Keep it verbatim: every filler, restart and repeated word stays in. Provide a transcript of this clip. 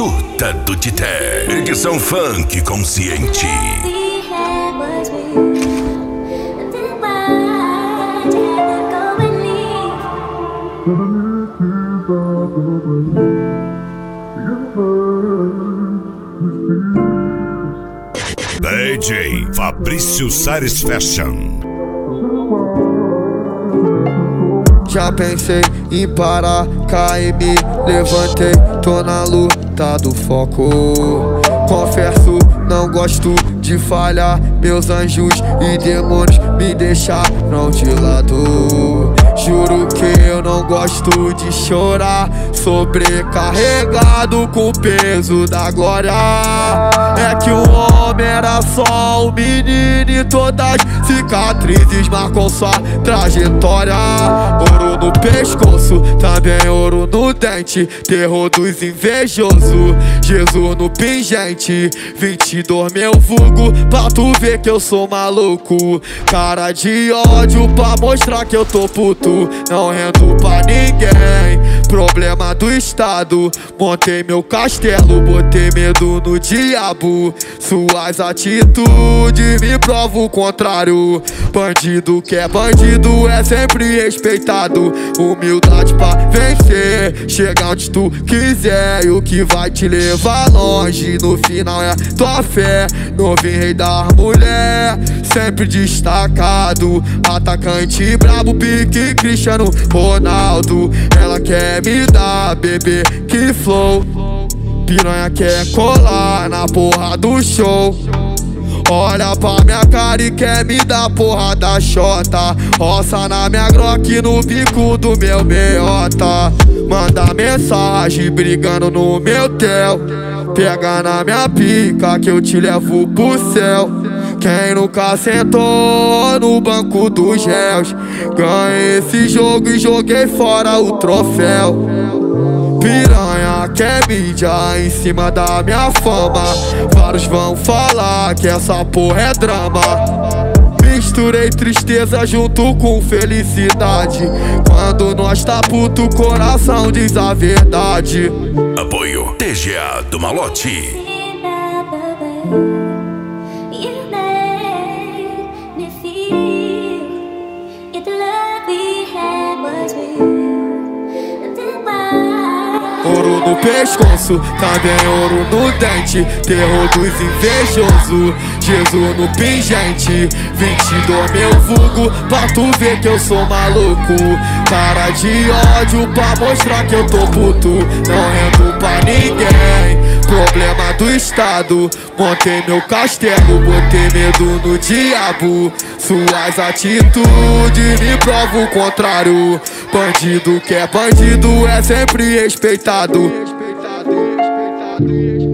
Surta do Tité, edição funk consciente. D J Fabrício Sares Fashion. Já pensei em parar, caí, me levantei, tô na luta do foco. Confesso, não gosto de falhar, meus anjos e demônios me deixaram de lado. Juro que eu não gosto de chorar, sobrecarregado com o peso da glória. É que o homem era só um menino e todas cicatrizes marcam sua trajetória. Ouro no pescoço, também ouro no dente, terror dos invejosos, Jesus no pingente. Vinte e dois meu vulgo, pra tu ver que eu sou maluco. Cara de ódio pra mostrar que eu tô puto, não rendo pra ninguém. Problema do estado, montei meu castelo, botei medo no diabo. Suas atitudes me provam o contrário. Bandido que é bandido é sempre respeitado. Humildade pra vencer, chega onde tu quiser. E o que vai te levar longe no final é tua fé. Novinho rei das mulher, sempre destacado. Atacante brabo, pique Cristiano Ronaldo. Ela quer me dar, bebê, que flow. Piranha quer colar na porra do show. Olha pra minha cara e quer me dar porra da chota. Roça na minha groque no bico do meu meiota. Manda mensagem brigando no meu tel. Pega na minha pica que eu te levo pro céu. Quem nunca sentou no banco dos réus, ganhei esse jogo e joguei fora o troféu. Piranha quer mídia em cima da minha fama. Vários vão falar que essa porra é drama. Misturei tristeza junto com felicidade. Quando nós tá puto, o coração diz a verdade. Apoio T G A do Malote. Ouro no pescoço, também ouro no dente, terror dos invejosos, Jesus no pingente. Vinte e dois meu vulgo, pra tu ver que eu sou maluco. Cara de ódio pra mostrar que eu tô puto, não rendo pra ninguém. Problema do estado, montei meu castelo, botei medo no diabo. Suas atitudes me provam o contrário. Bandido que é bandido é sempre respeitado.